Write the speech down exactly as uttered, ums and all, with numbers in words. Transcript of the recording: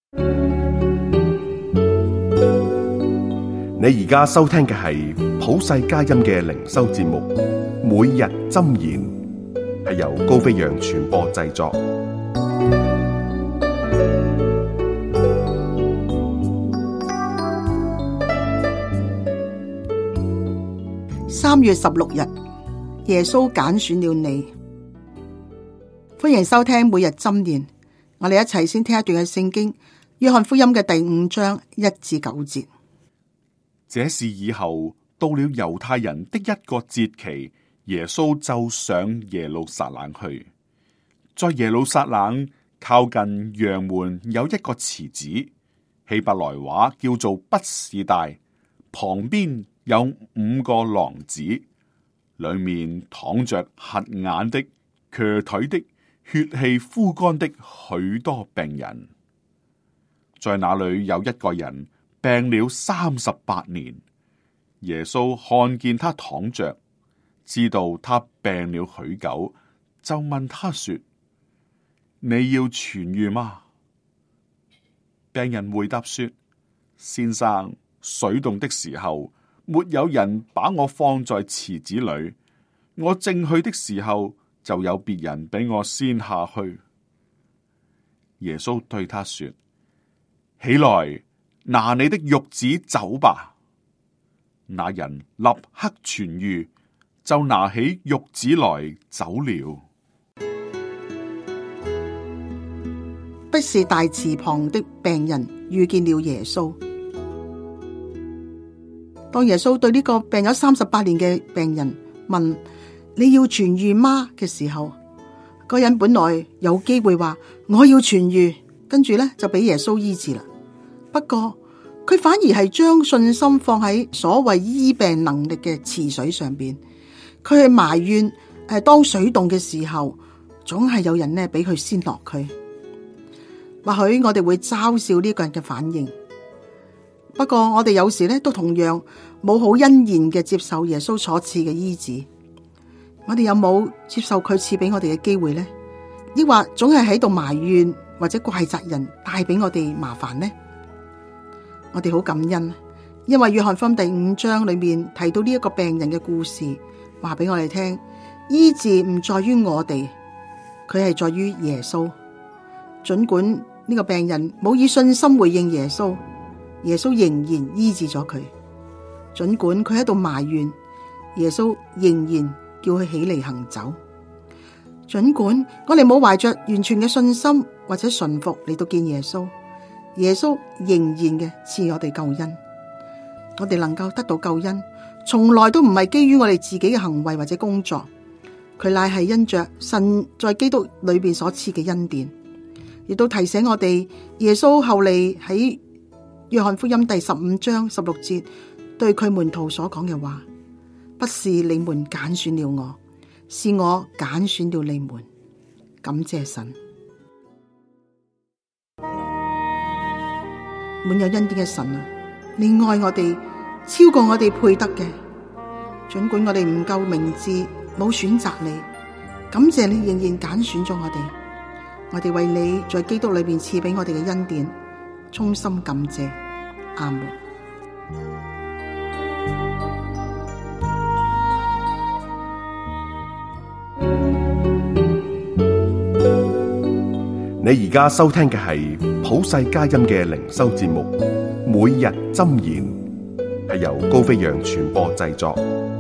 你而家收聽嘅係普世佳音嘅靈修節目，每日箴言，係由高飛揚傳播製作。 三月十六日，耶穌揀選了你。歡迎收聽每日箴言。我哋一齊先聽一段嘅聖經，約翰福音嘅第五章一至九節。 這事以後到了猶太人的一個節期，耶穌就上耶路撒冷去。在耶路撒冷靠近羊門有一個池子，希伯來話叫做畢士大，旁邊有五個廊子，裏面躺着瞎眼的、瘸腿的、血氣枯乾的許多病人。在那裏有一個人病了三十八年，耶穌看見他躺着，知道他病了許久，就問他說：你要痊癒嗎？病人回答說：先生，水動的時候，沒有人把我放在池子裏，我正去的時候，就有別人比我先下去。耶穌對他說：起來，拿你的褥子走吧。那人立刻痊癒，就拿起褥子來走了。 畢士大池旁的病人遇見了耶穌。當耶穌對呢個病咗三十八年嘅病人問：你要痊癒嗎嘅時候，嗰人本來有機會話我要痊癒，跟住咧就俾耶穌醫治啦。不過佢反而係將信心放喺所謂醫病能力嘅池水上邊，佢係埋怨誒，當水動嘅時候，總係有人咧俾佢先落去。或許我哋會嘲笑呢個人嘅反應，不過我哋有時咧都同樣冇好欣然嘅接受耶穌所賜嘅醫治。我哋有冇接受佢賜俾我哋嘅機會呢？抑或總係喺度埋怨或者怪責人帶俾我哋麻煩呢？我哋好感恩，因為約翰福音第五章裏面提到呢一個病人嘅故事，話俾我哋聽，醫治唔在於我哋，佢係在於耶穌。盡管呢個病人冇以信心回應耶穌，耶穌仍然醫治咗佢。盡管佢喺度埋怨，耶穌仍然叫佢起嚟行走。盡管我哋冇懷着完全嘅信心或者順服嚟到見耶穌，耶穌仍然嘅賜我哋救恩。我哋能夠得到救恩，從來都唔係基於我哋自己嘅行為或者工作，佢乃係因着神在基督裏邊所賜嘅恩典。亦都提醒我哋，耶穌後嚟喺約翰福音第十五章十六節對佢門徒所講嘅話：不是你們揀選了我，是我揀選了你們。感謝神，滿有恩典嘅神啊！你愛我哋超過我哋配得嘅，盡管我哋唔夠明智，冇選擇你，感謝你仍然揀選咗我哋。我哋為你在基督裏邊賜俾我哋嘅恩典，衷心感謝。阿門。 你而家收聽嘅係普世佳音嘅靈修節目，每日箴言，係由高飛揚傳播製作。